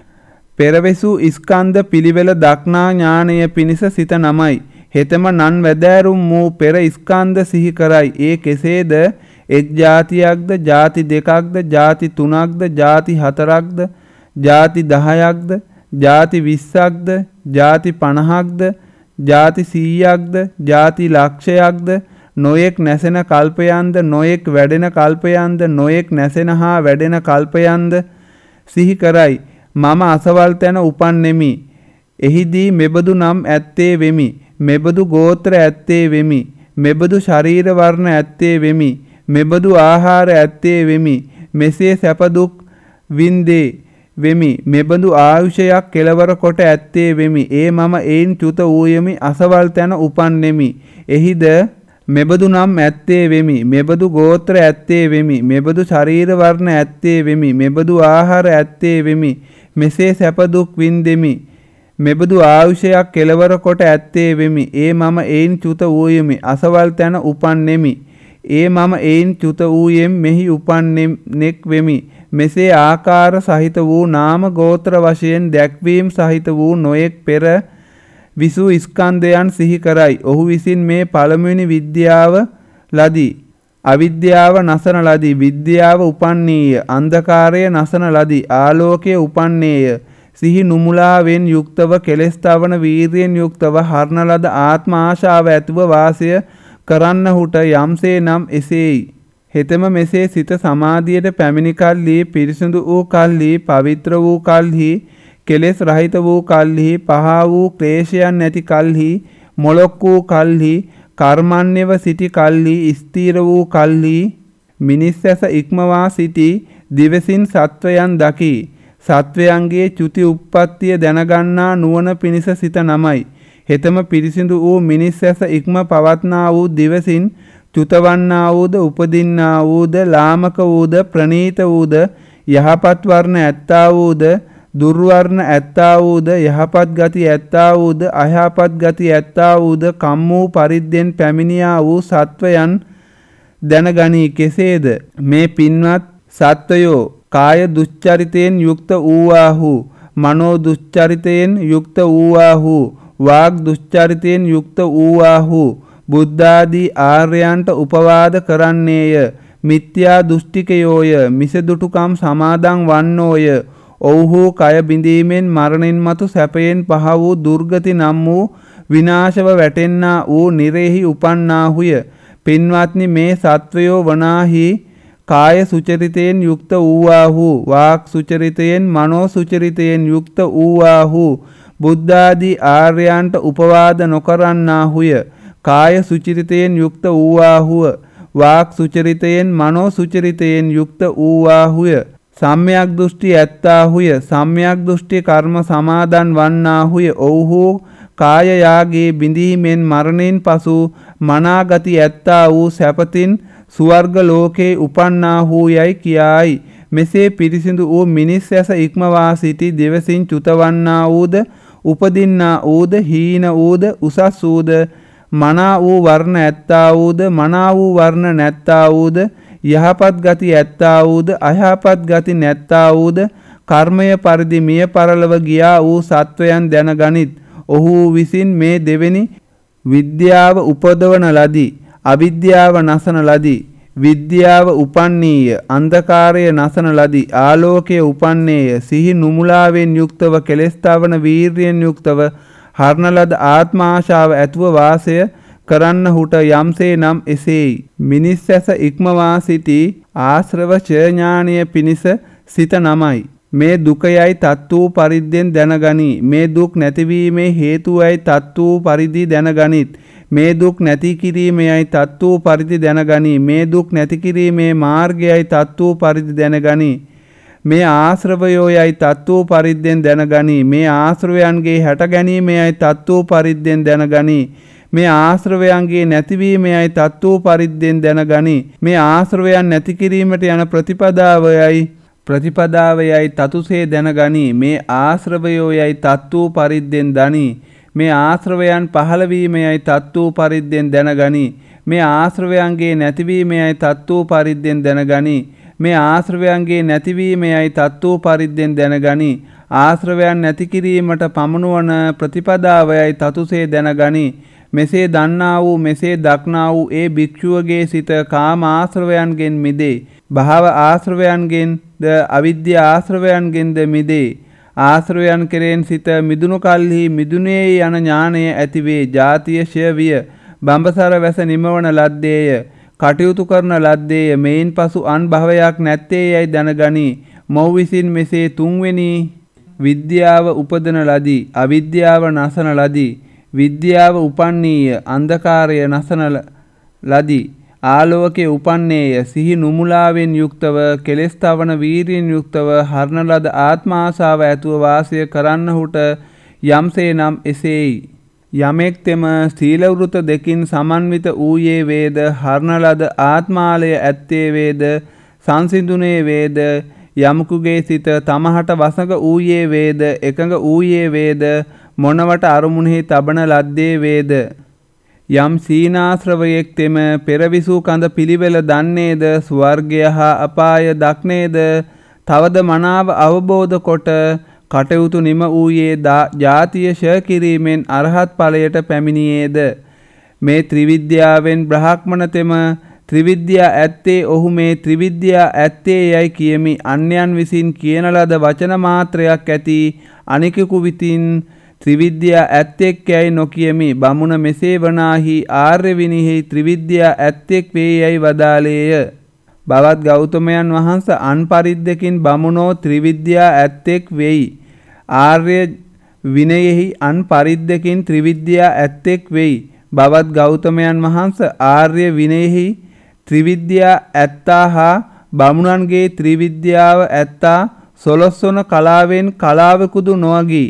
පෙරවෙසු ස්කන්ධ පිළිවෙල දක්නා ඥානය පිණිස සිත නමයි. හෙතෙම නන් වැදෑරුම් වූ පෙර ස්කන්ධ සිහි කරයි. ඒ කෙසේද එක් ජාතියක්ද ජාති දෙකක්ද ජාති තුනක්ද ජාති හතරක්ද ජාති දහයක්ද ජාති විස්සක්ද ජාති පනහක්ද ජාති සීයක්ද ජාති ලක්ෂයක්ද නොයෙක් නැසෙන කල්පයන්ද නොයෙක් වැඩෙන කල්පයන්ද නොයෙක් නැසෙන හා වැඩෙන කල්පයන්ද සිහි කරයි. මම අසවල් තැන උපන්නෙමි. එහිදී මෙබඳු නම් ඇත්තේ වෙමි. මෙබඳු ගෝත්‍ර ඇත්තේ වෙමි. මෙබඳු ශරීර වර්ණ ඇත්තේ වෙමි. මෙබඳු ආහාර ඇත්තේ වෙමි. මෙසේ සැප දුක් වින්දේ වෙමි. මෙබඳු ආයුෂයක් කෙලවර කොට ඇත්තේ වෙමි. ඒ මම එයින් චුත වූයෙමි. අසවල් තැන උපන්නෙමි. එහිද මෙබඳු නම් ඇත්තේ වෙමි. මෙබඳු ගෝත්‍ර ඇත්තේ වෙමි. මෙබඳු ශරීර වර්ණ ඇත්තේ වෙමි. මෙබඳු ආහාර ඇත්තේ වෙමි. මෙසේ සැප දුක් වින්දෙමි. මෙබඳු ආයුෂයක් කෙලවර කොට ඇත්තේ වෙමි. ඒ මම එයින් චුත වූයෙමි. අසවල් තැන උපන්නෙමි. ඒ මම එයින් චුත වූයෙම් මෙහි උපන්නෙක් වෙමි. මෙසේ ආකාර සහිත වූ නාම ගෝත්‍ර වශයෙන් දැක්වීම සහිත වූ නොයෙක් පෙර විසූ ස්කන්ධයන් සිහි කරයි. ඔහු විසින් මේ පළමුවෙනි විද්‍යාව ලදී. අවිද්‍යාව නසන ලදී. විද්‍යාව උපන්නේය. අන්ධකාරය නසන ලදී. ආලෝකය උපන්නේය. සිහි නුමුලාවෙන් යුක්තව කෙලෙස් තවන වීර්යෙන් යුක්තව හරන ලද ආත්ම ආශාව ඇතුව වාසය කරන්නහුට යම්සේ නම් එසේයි. හෙතෙම මෙසේ සිත සමාධියට පැමිණි කල්හි, පිරිසිදු වූ කල්හි, පවිත්‍ර වූ කල්හි, කෙලෙස් රහිත වූ කල්හි, පහ වූ ක්ලේශයන් නැති කල්හි, මොළොක් වූ කල්හි, කර්මන්නේව සිටි කල්හි, ස්ථීර වූ කල්හි, මිනිස් ඇස ඉක්මවා සිටි දිවසින් සත්වයන් දකි. සත්වයන්ගේ චුති උප්පත්තිය දැනගන්නා නුවණ පිණිස සිත නමයි. හෙතම පිරිසිදු වූ මිනිස් ඇස ඉක්ම පවත්නා වූ දිවසින් චුතවන්නා වූද, උපදින්නා වූද, ලාමක වූද, ප්‍රනීත වූද, යහපත් වර්ණ ඇත්තා වූද, දුර්වර්ණ ඇත්තා වූද, යහපත් ගති ඇත්තා වූද, අයහපත් ගති ඇත්තා වූද, කම් වූ පරිද්දෙන් පැමිණියා වූ සත්වයන් දැනගනී. කෙසේද? මේ පින්වත් සත්වයෝ කාය දුච්චරිතයෙන් යුක්ත වූවාහු, මනෝ දුච්චරිතයෙන් යුක්ත වූවාහු, වාග් දුච්චරිතයෙන් යුක්ත වූවාහු, බුද්ධාදී ආර්යයන්ට උපවාද කරන්නේය. මිත්‍යා දෘෂ්ටිකයෝය. මිසදුටුකම් සමාදන් වන්නෝය. ඔව්හු කය බිඳීමෙන් මරණින් මතු සැපයෙන් පහ වූ දුර්ගති නම් වූ විනාශව වැටෙන්නා වූ නිරෙහි උපන්නාහුය. පින්වත්නි, මේ සත්වයෝ වනාහි කාය සුචරිතයෙන් යුක්ත වූවාහු, වාක් සුචරිතයෙන්, මනෝ සුචරිතයෙන් යුක්ත වූවාහු, බුද්ධාදී ආර්යයන්ට උපවාද නොකරන්නාහුය. කාය සුචරිතයෙන් යුක්ත වූවාහුව, වාක් සුචරිතයෙන්, මනෝ සුචරිතයෙන් යුක්ත වූවාහුය. සම්‍යක් දෘෂ්ටි ඇත්තාහුය. සම්‍යක් දෘෂ්ටි කර්ම සමාදන් වන්නාහුය. ඔව්හු කාය යාගේ බිඳීමෙන් මරණින් පසු මනාගති ඇත්තා වූ සැපතින් සුවර්ග ලෝකේ උපන්නාහු යයි කියායි. මෙසේ පිරිසිදු වූ මිනිස් ඇස ඉක්මවා සිටි දෙවසින් චුතවන්නා වූද, උපදින්නා වූද, හීන වූද, උසස් වූද, මනා වූ වර්ණ ඇත්තා වූද, මනා වූ වර්ණ නැත්තා වූද, යහපත් ගති ඇත්තා වූද, අයහපත් ගති නැත්තා වූද, කර්මය පරිදි මිය පරලව ගියා වූ සත්වයන් දැනගනිත්. ඔහු විසින් මේ දෙවෙනි විද්‍යාව උපදවන ලදී. අවිද්‍යාව නසන ලදී. විද්‍යාව උපන්නීය. අන්ධකාරය නසන ලදී. ආලෝකය උපන්නේය. සිහි නුමුලාවෙන් යුක්තව කෙලෙස් තවන වීර්යෙන් යුක්තව හරන ලද ආත්මාශාව ඇතුව වාසය කරන්නහුට යම්සේ නම් එසේයි. මිනිස් ඇස ඉක්මවා සිටි ආශ්‍රව ඡය ඥානය පිණිස සිත නමයි. මේ දුකයයි තත් වූ පරිද්දෙන් දැනගනී. මේ දුක් නැතිවීමේ හේතුවයි තත් වූ පරිදි දැනගනිත්. මේ දුක් නැති කිරීමේයි තත් වූ පරිදි දැනගනී. මේ දුක් නැති කිරීමේ මාර්ගයයි තත් වූ පරිදි දැනගනී. මේ ආශ්‍රවයෝයයි තත් වූ පරිද්දෙන් දැනගනී. මේ ආශ්‍රවයන්ගේ හැට ගැනීමේයි තත් වූ පරිද්දෙන් දැනගනී. මේ ආශ්‍රවයන්ගේ නැතිවීමේයි තත් වූ පරිද්දෙන් දැනගනී. මේ ආශ්‍රවයන් නැති කිරීමට යන ප්‍රතිපදාවයයි ප්‍රතිපදාවයයි තතුසේ දැනගනී. මේ ආශ්‍රවයෝයයි තත් වූ පරිද්දෙන් දනී. මේ ආශ්‍රවයන් පහළවීමයයි තත් වූ පරිද්දෙන් දැනගනී. මේ ආශ්‍රවයන්ගේ නැතිවීමයයි තත් වූ පරිද්දෙන් දැනගනී. මේ ආශ්‍රවයන්ගේ නැතිවීමයයි තත් වූ පරිද්දෙන් දැනගනී. ආශ්‍රවයන් නැති කිරීමට පමනුවන ප්‍රතිපදාවයයි තතුසේ දැනගනී. මෙසේ දන්නා වූ, මෙසේ දක්නා වූ ඒ භික්ෂුවගේ සිත කාම ආශ්‍රවයන්ගෙන් මිදේ. භව ආශ්‍රවයන්ගෙන් ද අවිද්‍යා ආශ්‍රවයන්ගෙන්ද මිදේ. ආශ්‍රවයන් කෙරෙන් සිත මිදුණු කල්හි මිදුනේ යන ඥානය ඇතිවේ. ජාතිය ෂය විය. බඹසර වැස නිමවන ලද්දේය. කටයුතු කරන ලද්දේය. මෙයින් පසු අන් භවයක් නැත්තේ යයි දැනගනී. මොහු විසින් මෙසේ තුන්වෙනි විද්‍යාව උපදන ලදී. අවිද්‍යාව නැසන ලදී. විද්‍යාව උපන්නීය අන්ධකාරය නැසන ලදී. ආලෝකයේ උපන්නේය සිහි නුමුලාවෙන් යුක්තව කෙලෙස් තවන වීරියෙන් යුක්තව හරන ලද ආත්ම ආශාව ඇතුව වාසය කරන්නහුට යම්සේ නම් එසේයි. යමෙක් තෙම සීල වෘත දෙකින් සමන්විත වූයේ වේද හරන ලද ආත්මාලය ඇත්තේ වේද සංසිඳුනේ වේද යමකුගේ සිත තමහට වසඟ වූයේ වේද එකඟ වූයේ වේද මොනවට අරමුණෙහි තබන ලද්දේ වේද යම් සීනාශ්‍රවයෙක් තෙම පෙරවිසූ කඳ පිළිවෙල දන්නේද ස්වර්ගය හා අපාය දක්නේද තවද මනාව අවබෝධ කොට කටයුතු නිම වූයේ ජාතිය ශ කිරීමෙන් අරහත් ඵලයට පැමිණියේද මේ ත්‍රිවිද්‍යාවෙන් බ්‍රහ්මණ තෙම ත්‍රිවිද්‍යා ඇත්තේ ඔහු මේ ත්‍රිවිද්‍යා ඇත්තේ යයි කියමි. අන්‍යයන් විසින් කියන ලද වචන මාත්‍රයක් ඇති අනිකෙකු විසින් ත්‍රිවිද්‍යා ඇත්තෙක් යයි නොකියමි. බමුණ මෙසේ වනාහි ආර්ය විනයෙහි ත්‍රිවිද්‍යා ඇත්තෙක් වේ යයි වදාළේය. බවත් ගෞතමයන් වහන්සේ අන් පරිද්දකින් බමුණෝ ත්‍රිවිද්‍යා ඇත්තෙක් වෙයි. ආර්ය විනයෙහි අන් පරිද්දකින් ත්‍රිවිද්‍යා ඇත්තෙක් වෙයි. බවත් ගෞතමයන් වහන්සේ ආර්ය විනයෙහි ත්‍රිවිද්‍යා ඇත්තා හා බමුණන්ගේ ත්‍රිවිද්‍යාව ඇත්තා සොළොස්වන කලාවෙන් කලාවකුදු නොවගී.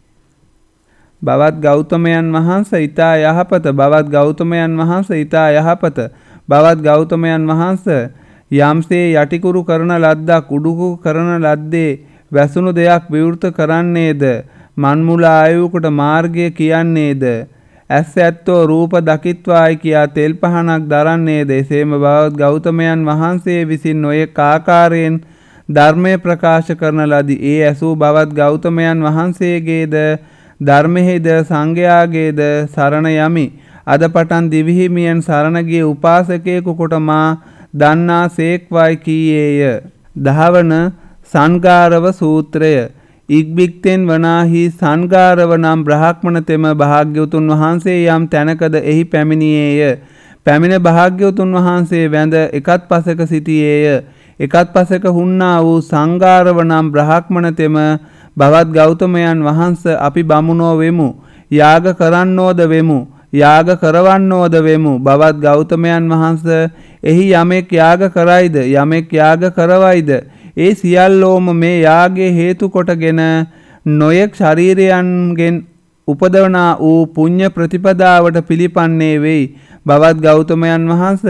බවත් ගෞතමයන් වහන්සේ ඊතා යහපත බවත් ගෞතමයන් වහන්සේ ඊතා යහපත බවත් ගෞතමයන් වහන්සේ යම්සේ යටිකුරු කරන ලද්දක් උඩුකු කරන ලද්දේ වැසුණු දෙයක් විවෘත කරන්නේද මන්මුල ආයුකට මාර්ගය කියන්නේද ඇස් ඇත්තෝ රූප දකිත්වායි කියා තෙල් පහනක් දරන්නේද එසේම බවත් ගෞතමයන් වහන්සේ විසින් නොයෙක් ආකාරයෙන් ධර්මය ප්‍රකාශ කරන ලදී. ඒ ඇසූ බවත් ගෞතමයන් වහන්සේගේද ධර්මෙහිද සංඝයාගේද සරණ යමි. අද පටන් දිවිහිමියන් සරණ ගිය උපාසකයෙකු කොට මා දන්නා සේක්වයි කීයේය. දහවන සංඝාරව සූත්‍රය. ඉක්බික්තෙන් වනාහි සංඝාරව නම් බ්‍රහ්මණ තෙම භාග්‍යවතුන් වහන්සේ යම් තැනකද එහි පැමිණියේය. පැමිණ භාග්‍යවතුන් වහන්සේ වැඳ එකත් පසක සිටියේය. එකත් පසක හුන්නා වූ සංඝාරව නම් බ්‍රහ්මණ තෙම බවත් ගෞතමයන් වහන්ස අපි බමුණෝ වෙමු. යාග කරන්නෝද වෙමු. යාග කරවන්නෝද වෙමු. බවත් ගෞතමයන් වහන්ස එහි යමෙක් යාග කරයිද යමෙක් යාග කරවයිද ඒ සියල්ලෝම මේ යාගයේ හේතු කොටගෙන නොයෙක් ශරීරයන්ගෙන් උපදවනා වූ පුණ්‍ය ප්‍රතිපදාවට පිළිපන්නේ වෙයි. බවත් ගෞතමයන් වහන්ස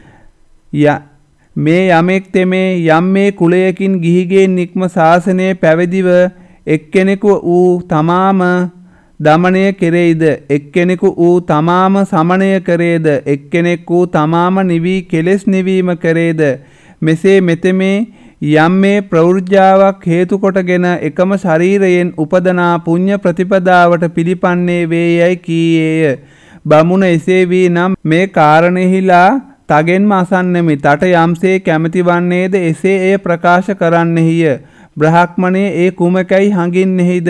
මේ යමෙක් තෙමේ යම් මේ කුලයකින් ගිහිගේ නික්ම ශාසනයේ පැවිදිව එක්කෙනෙකු වූ තමාම දමනය කෙරෙයිද එක්කෙනෙකු වූ තමාම සමනය කරේද එක්කෙනෙක් වූ තමාම නිවී කෙලෙස් නිවීම කරේද මෙසේ මෙතෙමේ යම් මේ ප්‍රවෘජ්ජාවක් හේතු කොටගෙන එකම ශරීරයෙන් උපදනා පුණ්‍ය ප්‍රතිපදාවට පිළිපන්නේ වේයයි කීයේය. බමුණ එසේ වී නම් මේ කාරණෙහිලා තගෙන්ම අසන්නෙමි. තට යම්සේ කැමති වන්නේද එසේ එය ප්‍රකාශ කරන්නෙහිය. බ්‍රහ්මණේ ඒ කුමකයි හඟින්නෙහිද?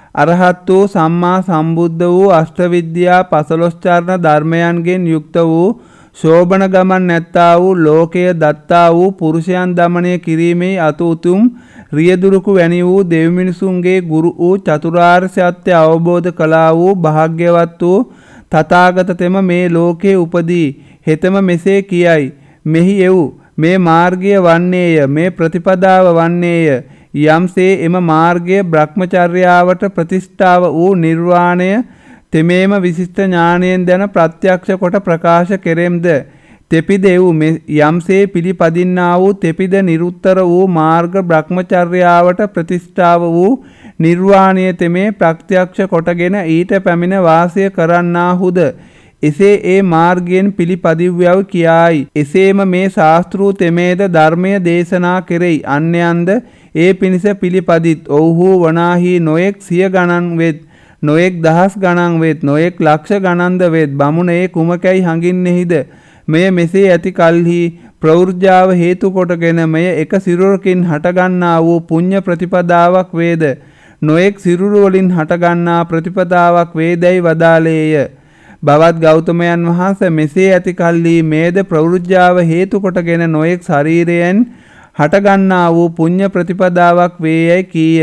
අරහත් වූ සම්මා සම්බුද්ධ වූ අෂ්ටවිද්‍යා පසළොස්චරණ ධර්මයන්ගෙන් යුක්ත වූ ශෝභන ගමන් නැත්තා වූ ලෝකය දත්තා වූ පුරුෂයන් දමනය කිරීමේ අතු උතුම් රියදුරුකු වැනි වූ දෙව් මිනිසුන්ගේ ගුරු වූ චතුරාර්ය සත්‍ය අවබෝධ කළා වූ භාග්‍යවත් වූ තථාගත තෙම මේ ලෝකේ උපදී. හෙතම මෙසේ කියයි. මෙහි එව් මේ මාර්ගය වන්නේය මේ ප්‍රතිපදාව වන්නේය. යම්සේ එම මාර්ගය බ්‍රහ්මචර්යාවට ප්‍රතිෂ්ඨාව වූ නිර්වාණය තෙමේම විශිෂ්ට ඥානයෙන් දැන ප්‍රත්‍යක්ෂ කොට ප්‍රකාශ කෙරෙම්ද තෙපිද එව් යම්සේ පිළිපදින්නා වූ තෙපිද නිරුත්තර වූ මාර්ග බ්‍රහ්මචර්යාවට ප්‍රතිෂ්ඨාව වූ නිර්වාණය තෙමේ ප්‍රත්‍යක්ෂ කොටගෙන ඊට පැමිණ වාසය කරන්නාහුද එසේ ඒ මාර්ගයෙන් පිළිපදිව්යව කියායි. එසේම මේ ශාස්ත්‍රූ තෙමේද ධර්මය දේශනා කෙරෙයි. අන්‍යයන්ද ඒ පිණිස පිළිපදිත්. ඔව්හු වනාහි නොයෙක් සිය ගණන් වෙත් නොයෙක් දහස් ගණන් වෙත් නොයෙක් ලක්ෂ ගණන්ද වෙත්. බමුණ ඒ කුමකයි හඟින්නෙහිද? මෙය මෙසේ ඇති කල්හි ප්‍රවෘජ්ජාව හේතු කොටගෙන මෙය එක සිරුරකින් හටගන්නා වූ පුණ්‍ය ප්‍රතිපදාවක් වේද නොයෙක් සිරුරු වලින් හටගන්නා ප්‍රතිපදාවක් වේදයි වදාළේය. බවත් ගෞතමයන් වහන්සේ මෙසේ ඇති කල්හි මේද ප්‍රවෘජ්ජාව හේතු කොටගෙන නොයෙක් ශරීරයෙන් හටගන්නා වූ පුණ්‍ය ප්‍රතිපදාවක් වේයයි කීය.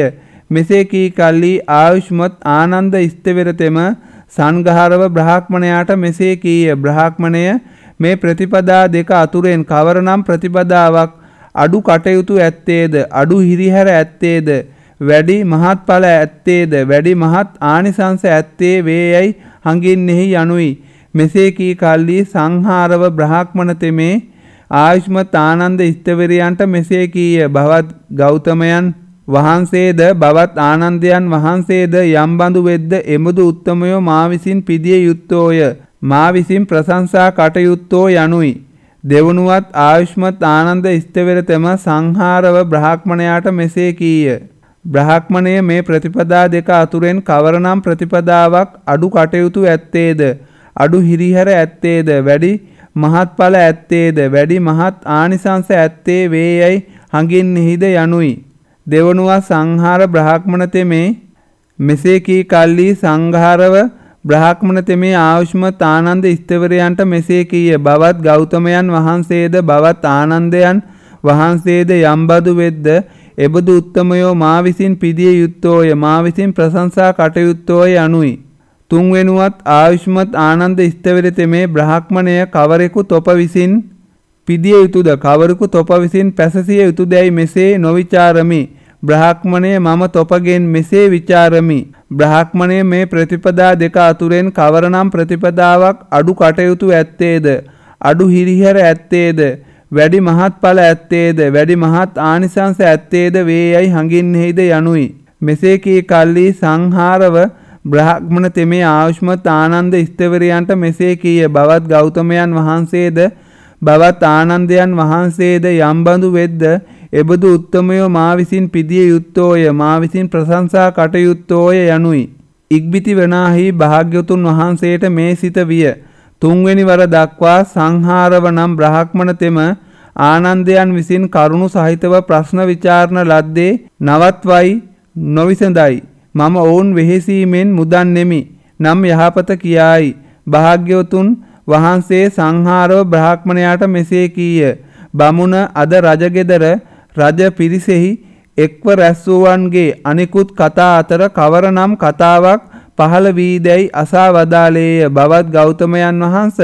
මෙසේ කී කල්ලි ආයුෂ්මත් ආනන්ද ස්ථවිරතෙම සංඝාරව බ්‍රාහ්මණයාට මෙසේ කීය. බ්‍රාහ්මණය මේ ප්‍රතිපදා දෙක අතුරෙන් කවරනම් ප්‍රතිපදාවක් අඩු කටයුතු ඇත්තේද, අඩු හිරිහැර ඇත්තේද, වැඩි මහත්ඵල ඇත්තේද, වැඩි මහත් ආනිසංස ඇත්තේ වේයයි හඟින්නෙහි යනුයි. මෙසේ කී කල්ලි සංහාරව බ්‍රාහ්මණ තෙමේ ආයුෂ්මත් ආනන්ද ස්ථවිරයන්ට මෙසේ කීය. භවත් ගෞතමයන් වහන්සේද භවත් ආනන්දයන් වහන්සේද යම් බඳු වෙද්ද එමුදු උත්තමයෝ මා විසින් පිදිය යුත්තෝය, මා විසින් ප්‍රශංසා කටයුත්තෝ යනුයි. දෙවනුවත් ආයුෂ්මත් ආනන්ද ස්ථවිරතම සංහාරව බ්‍රාහ්මණයාට මෙසේ කීය. බ්‍රාහ්මණය මේ ප්‍රතිපදා දෙක අතුරෙන් කවරනම් ප්‍රතිපදාවක් අඩු කටයුතු ඇත්තේද, අඩු හිරිහැර ඇත්තේද, වැඩි මහත්ඵල ඇත්තේද, වැඩි මහත් ආනිසංස ඇත්තේ වේයයි හඟින්නෙහිද යනුයි. දෙවනුව සංහාර බ්‍රාහ්මණ තෙමේ මෙසේ කී කල්ලි සංඝාරව බ්‍රාහ්මණ තෙමේ ආයුෂ්මත් ආනන්ද ස්ථවිරයන්ට මෙසේ කීය. භවත් ගෞතමයන් වහන්සේද භවත් ආනන්දයන් වහන්සේද යම්බදු වෙද්ද එබඳු උත්තමයෝ මා විසින් පිදිය යුත්තෝය, මා විසින් ප්‍රශංසා කටයුත්තෝය යනුයි. තුන්වෙනුවත් ආයුෂ්මත් ආනන්ද ස්ථවිරතෙමේ බ්‍රාහ්මණය කවරෙකු තොප විසින් පිදිය යුතුද, කවරෙකු තොප විසින් පැසසිය යුතුදැයි මෙසේ නොවිචාරමි. බ්‍රාහ්මණය මම තොපගෙන් මෙසේ විචාරමි. බ්‍රාහ්මණය මේ ප්‍රතිපදා දෙක අතුරෙන් කවරනම් ප්‍රතිපදාවක් අඩු කටයුතු ඇත්තේද, අඩු හිරිහැර ඇත්තේද, වැඩි මහත්ඵල ඇත්තේද, වැඩි මහත් ආනිසංස ඇත්තේද වේයයි හඟින්නෙහිද යනුයි. මෙසේ කී කල්ලි සංහාරව බ්‍රාහ්මණ තෙමේ ආයුෂ්මත් ආනන්ද ස්ථවිරයන්ට මෙසේ කීය. භවත් ගෞතමයන් වහන්සේද භවත් ආනන්දයන් වහන්සේද යම්බඳු වෙද්ද එබඳු උත්තමයෝ මා විසින් පිදිය යුත්තෝය, මා විසින් ප්‍රශංසා කටයුත්තෝය යනුයි. ඉක්බිති වනාහි භාග්‍යවතුන් වහන්සේට මේ සිත විය. තුන්වෙනි වර දක්වා සංහාරව නම් බ්‍රාහ්මණ තෙම ආනන්දයන් විසින් කරුණු සහිතව ප්‍රශ්න විචාරණ ලද්දේ නවත්වයි නොවිසඳයි. මම ඔවුන් වෙහෙසීමෙන් මුදන්නෙමි නම් යහපත කියායි. භාග්‍යවතුන් වහන්සේ සංහාරව බ්‍රාහ්මණයාට මෙසේ කීය. බමුණ අද රජගෙදර රජ පිරිසෙහි එක්ව රැස් වූවන්ගේ අනිකුත් කතා අතර කවරනම් කතාවක් පහළ වීදැයි අසා වදාළේය. භවත් ගෞතමයන් වහන්ස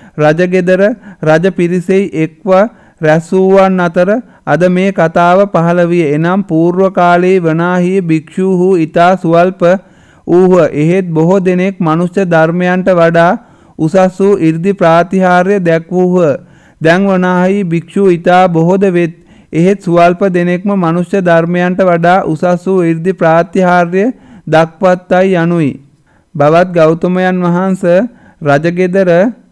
රජගෙදර රජ පිරිසෙහි එක්ව රැස් වූවන් අතර අද මේ කතාව පහළ විය. එනම් పూర్ව කාලයේ වනාහි භික්ෂූහු ඊතා සුවල්ප ඌහ. එහෙත් බොහෝ දෙනෙක් මනුෂ්‍ය ධර්මයන්ට වඩා උසස් වූ 이르දි ප්‍රාතිහාර්ය දැක්වූහ. දැන් වනාහි භික්ෂූ ඊතා බොහෝද වෙත්. එහෙත් සුවල්ප දෙනෙක්ම මනුෂ්‍ය ධර්මයන්ට වඩා උසස් වූ 이르දි ප්‍රාතිහාර්ය දක්වත්තයි යනුයි. භවත් ගෞතමයන් වහන්ස රජගෙදර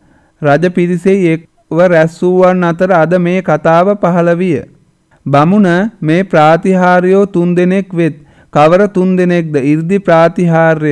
රජ පිරිසෙහි එක්ව රැස් වූවන් අතර අද මේ කතාව පහළ විය. බමුණ මේ ප්‍රාතිහාර්යෝ තුන් දෙනෙක් වෙත්. කවර තුන් දෙනෙක්ද? 이르දි ප්‍රාතිහාර්ය,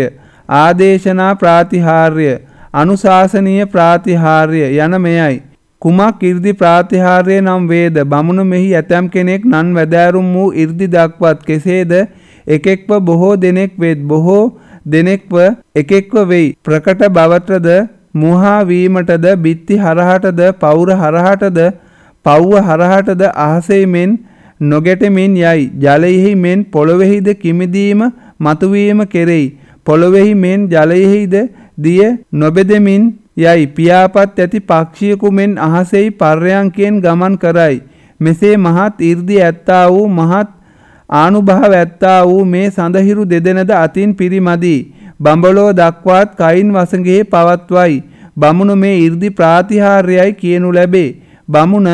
ආදේශනා ප්‍රාතිහාර්ය, අනුශාසනීය ප්‍රාතිහාර්ය යන මෙයයි. කුමක් 이르දි ප්‍රාතිහාර්ය නම් වේද? බමුණ මෙහි ඇතම් කෙනෙක් නන් වැදෑරුම් වූ 이르දි දක්වත්. කෙසේද? එකෙක්ව බොහෝ දෙනෙක් වෙත්. බොහෝ දෙනෙක්ව එකෙක්ව වෙයි. ප්‍රකට බවටද, මුහා වීමටද, බිත්ති හරහටද, පෞර හරහටද, පව්ව හරහටද අහසෙහි මෙන් නොගැටෙමින් යයි. ජලයෙහි මෙන් පොළොවේහිද කිමිදීම මතුවීම කෙරෙයි. පොළොවේහි මෙන් ජලයෙහිද දිය නොබෙදෙමින් යයි. පියාපත් ඇති පක්ෂියෙකු මෙන් අහසෙහි පර්යංකයෙන් ගමන් කරයි. මෙසේ මහත් 이르දි ඇත්තා වූ මහත් ආනුභාව ඇත්තා වූ මේ සඳහිරු දෙදෙනද අතින් පිරිමදී. බඹලෝ දක්වාත් කයින් වසඟෙහි පවත්වයි. බමුණ මේ 이르දි ප්‍රාතිහාර්යයි කියනු ලැබේ. බමුණ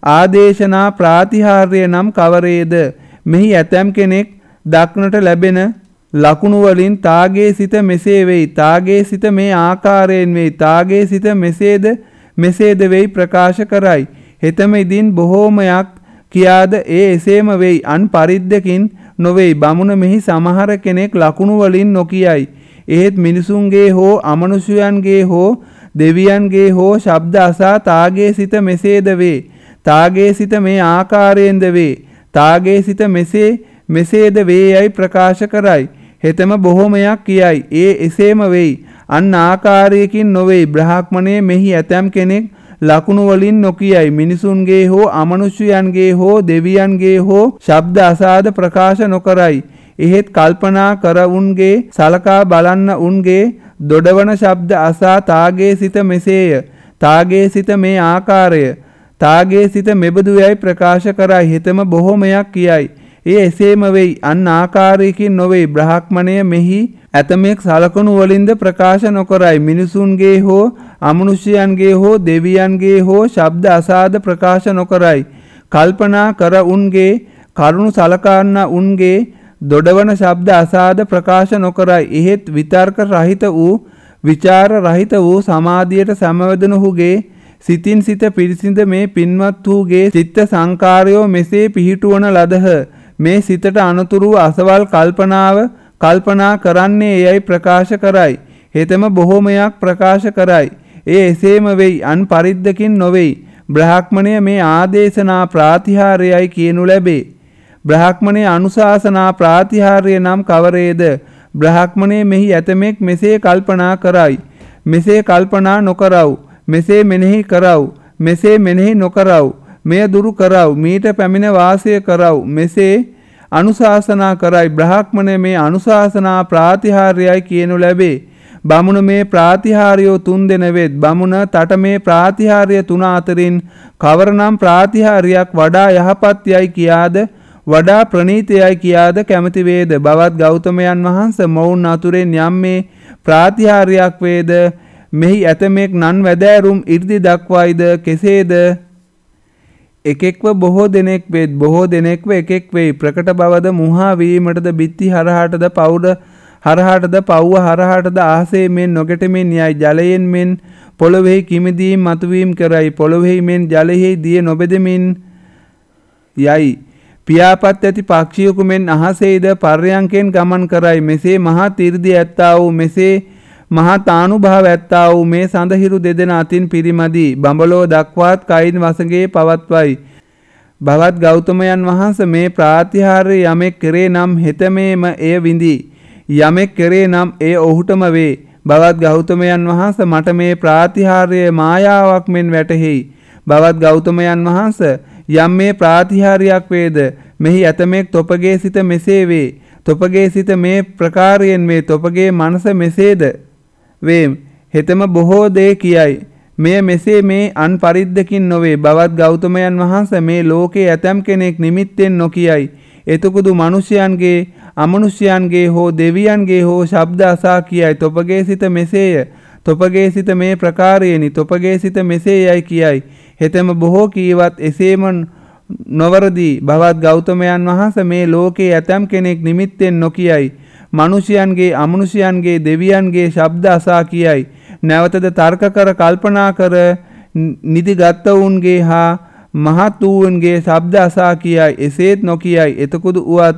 ආදේශනා ප්‍රාතිහාර්ය නම් කවරේද? මෙහි ඇතම් කෙනෙක් දක්නට ලැබෙන ලකුණු වලින් තාගේ සිත මෙසේ වෙයි. තාගේ සිත මේ ආකාරයෙන් වෙයි. තාගේ සිත මෙසේද මෙසේද වෙයි ප්‍රකාශ කරයි. හෙතම ඉදින් බොහෝමයක් කියාද ඒ එසේම වෙයි. අන් පරිද්දකින් නොවේයි. බමුණ මෙහි සමහර කෙනෙක් ලකුණු වලින් නොකියයි. එහෙත් මිනිසුන්ගේ හෝ අමනුෂ්‍යයන්ගේ හෝ දෙවියන්ගේ හෝ ශබ්ද අසා තාගේ සිත මෙසේද වේ. තාගේ සිත මේ ආකාරයෙන්ද වේ. තාගේ සිත මෙසේ මෙසේද වේ යයි ප්‍රකාශ කරයි. හෙතම බොහෝමයක් කියයි. ඒ එසේම වෙයි. අන් ආකාරයකින් නොවේයි. බ්‍රාහ්මණය මෙහි ඇතම් කෙනෙක් ලකුණු වලින් නොකියයි. මිනිසුන්ගේ හෝ අමනුෂ්‍යයන්ගේ හෝ දෙවියන්ගේ හෝ ශබ්ද අසාද ප්‍රකාශ නොකරයි. එහෙත් කල්පනා කර උන්ගේ සලකා බලන්න උන්ගේ දොඩවන ශබ්ද අසා තාගේ සිත මෙසේය. තාගේ සිත මේ ආකාරය. තාගේ සිත මෙබඳු යයි ප්‍රකාශ කරයි. හෙතම බොහෝමයක් කියයි. ඒ එසේම වෙයි. අන් ආකාරයකින් නොවේ. බ්‍රාහ්මණය මෙහි ඇතමෙක් සලකනු වලින්ද ප්‍රකාශ නොකරයි. මිනිසුන්ගේ හෝ අමනුෂ්‍යයන්ගේ හෝ දෙවියන්ගේ හෝ ශබ්ද අසාද ප්‍රකාශ නොකරයි. කල්පනා කර උන්ගේ කරුණු සලකන්න උන්ගේ දොඩවන ශබ්ද අසාද ප්‍රකාශ නොකරයි. එහෙත් විතර්ක රහිත වූ විචාර රහිත වූ සමාධියට සමවැදෙනුහුගේ සිතින් සිත පිරිසිඳ මේ පින්වත් වූගේ චිත්ත සංකාරයෝ මෙසේ පිහිටුවන ලදහ. මේ සිතට අනතුරු අසවල් කල්පනාව කල්පනා කරන්නේ යයි ප්‍රකාශ කරයි. හෙතම බොහෝමයක් ප්‍රකාශ කරයි. ඒ එසේම වෙයි. අන් පරිද්දකින් නොවේයි. බ්‍රාහ්මණය මේ ආදේශනා ප්‍රාතිහාර්යයි කියනු ලැබේ. බ්‍රාහ්මණය අනුශාසනා ප්‍රාතිහාර්ය නම් කවරේද? බ්‍රාහ්මණය මෙහි ඇතමෙක් මෙසේ කල්පනා කරයි. මෙසේ කල්පනා නොකරව්. මෙසේ මෙනෙහි කරව්. මෙසේ මෙනෙහි නොකරව්. මෙය දුරු කරව්. මීට පැමිණ වාසය කරව්. මෙසේ අනුශාසනා කරයි. බ්‍රාහ්මණය මේ අනුශාසනා ප්‍රාතිහාර්යයි කියනු ලැබේ. බමුණ මේ ප්‍රාතිහාර්යෝ තුන් දෙන වෙත්. බමුණ තට මේ ප්‍රාතිහාර්ය තුන අතරින් කවරනම් ප්‍රාතිහාර්යයක් වඩා යහපත් යයි කියාද වඩා ප්‍රණීතයයි කියාද කැමති වේද? බවත් ගෞතමයන් වහන්සේ මොවුන් අතුරෙන් යම් මේ ප්‍රාතිහාර්යයක් වේද? මෙහි ඇතමෙක් නන් වැදෑරුම් 이르දි දක්වයිද? කෙසේද? එකෙක්ව බොහෝ දෙනෙක් වෙත්. බොහෝ දෙනෙක්ව එකෙක් වෙයි. ප්‍රකට බවද මුහා වීමටද බිත්ති හරහාටද පවුඩ හරහාටද පව්ව හරහාටද ආසේ මෙන් නොගැටෙමින් යයි. ජලයෙන් මෙන් පොළොවෙහි කිමිදීම් මතුවීම් කරයි. පොළොවෙහි මෙන් ජලයෙහි දිය නොබෙදෙමින් යයි. පියාපත් ඇති පක්ෂියෙකු මෙන් අහසේද පර්යංකෙන් ගමන් කරයි. මෙසේ මහත් 이르දි ඇත්තා වූ මෙසේ මහත් ආනුභාව ඇත්තා වූ මේ සඳහිරු දෙදෙන අතින් පිරිමදි. බඹලෝ දක්වාත් කයින් වසඟේ පවත්වයි. භවත් ගෞතමයන් වහන්සේ මේ ප්‍රාතිහාර්ය යමෙක් කරේ නම් හෙතමේම එය විඳි. යමෙක් කරේ නම් එය ඔහුටම වේ. භවත් ගෞතමයන් වහන්සේ මට මේ ප්‍රාතිහාර්ය මායාවක් මෙන් වැටහෙයි. භවත් ගෞතමයන් වහන්සේ යම් මේ ප්‍රාතිහාර්යයක් වේද? මෙහි ඇතමෙක් තොපගේ සිත මෙසේ වේ. තොපගේ සිත මේ ප්‍රකාරයෙන් වේ. තොපගේ මනස මෙසේද වේ. හෙතම බොහෝ දේ කියයි. මෙය මෙසේ මේ අන් පරිද්දකින් නොවේ. භවත් ගෞතමයන් වහන්සේ මේ ලෝකේ ඇතම් කෙනෙක් නිමිත්තෙන් නොකියයි. එතකුදු මිනිසයන්ගේ අමනුෂ්‍යයන්ගේ හෝ දෙවියන්ගේ හෝ ශබ්ද අසා කියයි. තොපගේ සිත මෙසේය. තොපගේ සිත මේ ප්‍රකාරයෙනි. තොපගේ සිත මෙසේ යයි කියයි. හෙතම බොහෝ කීවත් එසේම නොවරදී. භවත් ගෞතමයන් වහන්සේ මේ ලෝකේ ඇතම් කෙනෙක් නිමිත්තෙන් නොකියයි. මිනිසයන්ගේ අමනුෂ්‍යයන්ගේ දෙවියන්ගේ ශබ්ද අසා කියයි. නැවතද තර්ක කර කල්පනා කර නිදිගත් වුන්ගේ හා මහත් වූන්ගේ ශබ්ද අසා කියයි. එසේත් නොකියයි. එතකුදු උවත්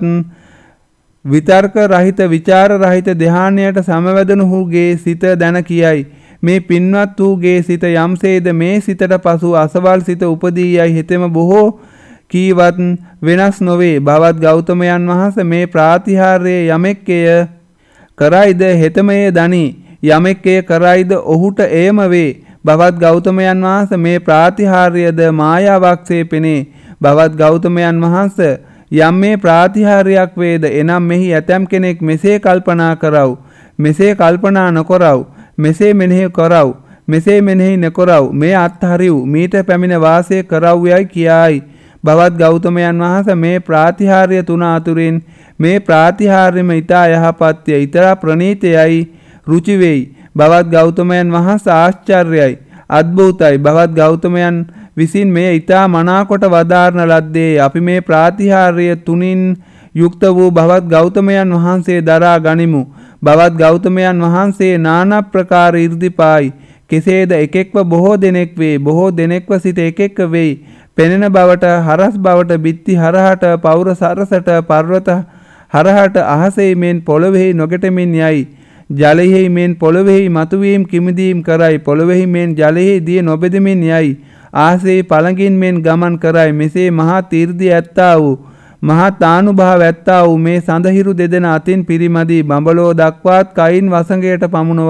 විතර්ක රහිත විචාර රහිත ධ්‍යානයට සමවැදෙනුහුගේ සිත දැන කියයි. මේ පින්වත් වූගේ සිත යම්සේද මේ සිතට පසු අසවල් සිත උපදී යයි හෙතෙම බොහෝ කීවත් වෙනස් නොවේ. භවත් ගෞතමයන් වහන්සේ මේ ප්‍රාතිහාර්ය යමෙක්කය කරයිද හෙතමයේ දනි. යමෙක්කය කරයිද ඔහුට එයම වේ. භවත් ගෞතමයන් වහන්සේ මේ ප්‍රාතිහාර්යද මායාවක්සේ පෙනේ. භවත් ගෞතමයන් වහන්සේ යම් මේ ප්‍රාතිහාර්යයක් වේද? එනම් මෙහි ඇතම් කෙනෙක් මෙසේ කල්පනා කරව. මෙසේ කල්පනා නොකරව. මෙසේ මෙනෙහි කරව. මෙසේ මෙනෙහි නොකරව. මේ අත්හරිව්. මීට පැමිණ වාසය කරව් යයි කියයි. භවත් ගෞතමයන් වහන්සේ මේ ප්‍රාතිහාර්ය තුන අතුරින් මේ ප්‍රාතිහාර්යම ඊතා යහපත්ය, ඊතා ප්‍රණීතයයි, රුචි වෙයි. භවත් ගෞතමයන් වහන්සේ ආශ්චර්යයි, අද්භූතයි. භවත් ගෞතමයන් විසින් මේ ඊතා මනාකොට වදාරන ලද්දේ. අපි මේ ප්‍රාතිහාර්ය තුنين යුක්ත වූ භවත් ගෞතමයන් වහන්සේ දරා ගනිමු. භවත් ගෞතමයන් වහන්සේ নানা ප්‍රකාර 이르දිපායි. කෙසේද? එකෙක්ව බොහෝ දෙනෙක් වේ. බොහෝ දෙනෙක්ව සිට එකෙක් වෙයි. පෙනෙන බවට, හරස් බවට, බිත්ති හරහට, පෞර සරසට, පර්වත හරහට, අහසෙහි මෙන් පොළොවෙහි නොගැටෙමින් යයි. ජලයෙහි මෙන් පොළොවෙහි මතුවීම් කිමිදීම් කරයි. පොළොවෙහි මෙන් ජලයෙහි දිය නොබෙදෙමින් යයි. ආසේ පළඟින් මෙන් ගමන් කරයි. මෙසේ මහත් 이르දි ඇත්තා වූ මහත් ආනුභාව ඇත්තා වූ මේ සඳහිරු දෙදෙන අතින් පිරිමදී බඹලෝ දක්වාත් කයින් වසඟයට පමුණවයි.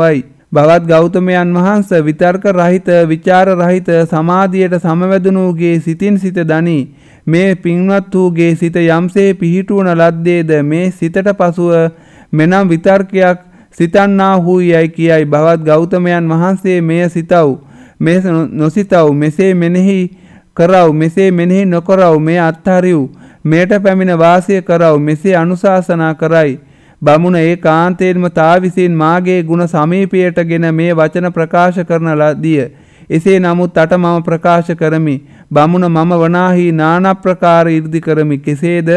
භවත් ගෞතමයන් වහන්සේ විතර්ක රහිත විචාර රහිත සමාධියට සමවැදුණුගේ සිතින් සිත දනි. මේ පින්වත් වූගේ සිත යම්සේ පිහිටුවන ලද්දේද මේ සිතට පසුව මෙනම් විතර්කයක් සිතන්නා වූ යයි කියයි. භවත් ගෞතමයන් වහන්සේ මෙය සිතව් මේ නොසිතව් මෙසේ මෙනෙහි කරව් මෙසේ මෙනෙහි නොකරව් මේ අත්හරිව් මෙයට පැමිණ වාසය කරව් මෙසේ අනුශාසනා කරයි. බමුණ ඒකාන්තයෙන්ම තා විසින් මාගේ ගුණ සමීපයටගෙන මේ වචන ප්‍රකාශ කරන ලදිය. එසේ නමුත් අට මම ප්‍රකාශ කරමි. බමුණ මම වනාහි නානා ප්‍රකාර 이르දි කරමි. කෙසේද?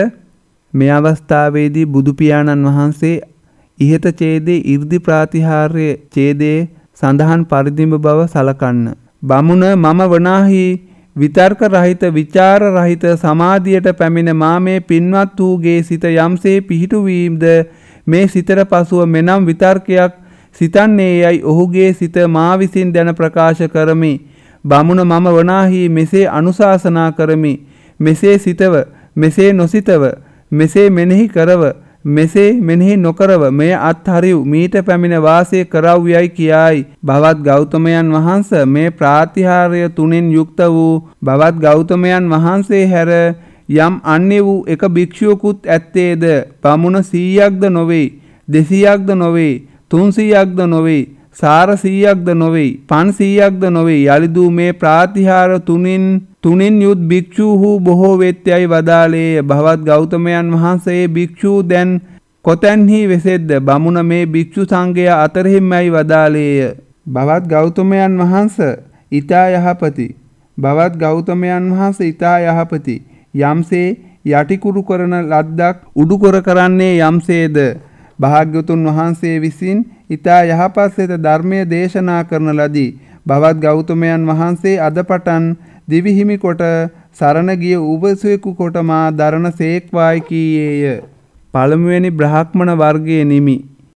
මේ අවස්ථාවේදී බුදු පියාණන් වහන්සේ ඉහත ඡේදයේ 이르දි ප්‍රාතිහාර්ය ඡේදයේ සඳහන් පරිදිම බව සලකන්න. බමුණ මම වනාහි විතර්ක රහිත විචාර රහිත සමාධියට පැමිණ මා මේ පින්වත් වූගේ සිත යම්සේ පිහිටුවීමද මේ සිතට පසුව මෙනම් විතර්කයක් සිතන්නේ යයි ඔහුගේ සිත මා විසින් දැන ප්‍රකාශ කරමි. බමුණ මම වනාහි මෙසේ අනුශාසනා කරමි. මෙසේ සිතව මෙසේ නොසිතව මෙසේ මෙනෙහි කරව මෙසේ මෙනෙහි නොකරව මෙය අත්හරිව් මීට පැමිණ වාසය කරව් යයි කියයි. භවත් ගෞතමයන් වහන්සේ මේ ප්‍රාතිහාර්ය තුනෙන් යුක්ත වූ භවත් ගෞතමයන් වහන්සේ හැර යම් අන්‍ය වූ එක භික්ෂුවකුත් ඇත්තේද බමුණ සීයක්ද නොවේ දෙසීයක්ද නොවේ තුන්සීයක්ද නොවේ සාර සීයක්ද නොවේ පන්සීයක්ද නොවේ යලිදු මේ ප්‍රාතිහාර තුනින් තුනින් යුත් භික්ෂූහු බොහෝ වෙත්යයි වදාළේය. භවත් ගෞතමයන් වහන්සේ භික්ෂූ දැන් කොතැන්හි වෙසෙද්ද බමුණ මේ භික්ෂු සංඝය අතරෙහිමයි වදාළේය. භවත් ගෞතමයන් වහන්සේ ඊතා යහපති භවත් ගෞතමයන් වහන්සේ ඊතා යහපති යම්සේ යටිකුරු කරන ලද්දක් උඩුකොර කරන්නේ යම්සේද භාග්‍යවතුන් වහන්සේ විසින් ඊතා යහපත් සෙත ධර්මයේ දේශනා කරන ලදී. භවත් ගෞතමයන් වහන්සේ අද පටන් දිවිහිමි කොට සරණ ගිය උපසෙකු කොට මා දරණ සේක්වායි කීයේය. පළමුවෙනි බ්‍රාහ්මණ වර්ගයේ නිමි.